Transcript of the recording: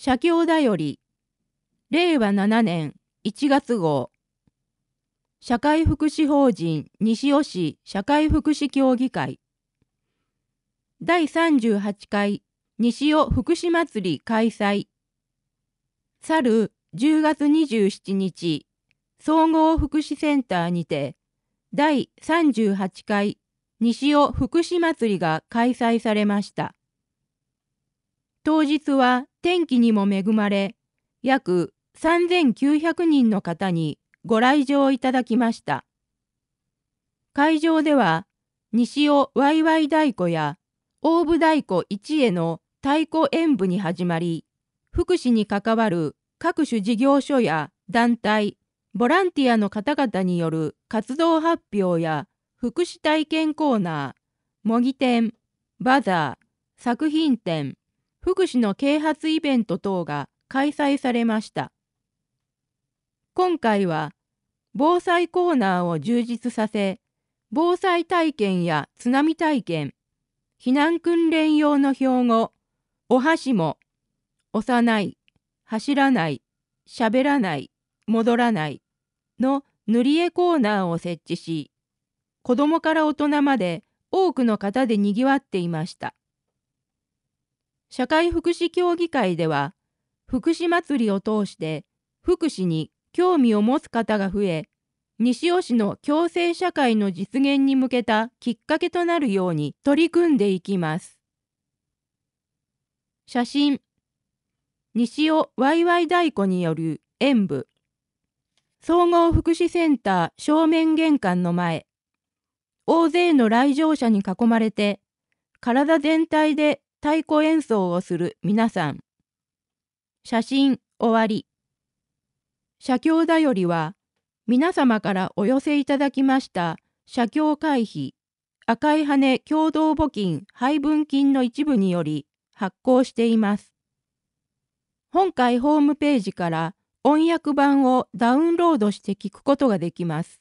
社協だより令和7年1月号社会福祉法人西尾市社会福祉協議会第38回西尾福祉祭り開催。去る10月27日総合福祉センターにて第38回西尾福祉祭りが開催されました。当日は天気にも恵まれ、約3900人の方にご来場いただきました。会場では西尾わいわい太鼓や大武太鼓一会の太鼓演舞に始まり、福祉に関わる各種事業所や団体、ボランティアの方々による活動発表や福祉体験コーナー、模擬店、バザー、作品展、福祉の啓発イベント等が開催されました。今回は防災コーナーを充実させ、防災体験や津波体験、避難訓練用の標語、お箸も、押さない、走らない、喋らない、戻らないの塗り絵コーナーを設置し、子どもから大人まで多くの方でにぎわっていました。社会福祉協議会では、福祉祭りを通して福祉に興味を持つ方が増え、西尾市の共生社会の実現に向けたきっかけとなるように取り組んでいきます。写真、西尾わいわい太鼓による演舞。総合福祉センター正面玄関の前、大勢の来場者に囲まれて、体全体で太鼓演奏をする皆さん。写真終わり。社協だよりは、皆様からお寄せいただきました社協会費、赤い羽共同募金配分金の一部により発行しています。本会ホームページから音訳版をダウンロードして聞くことができます。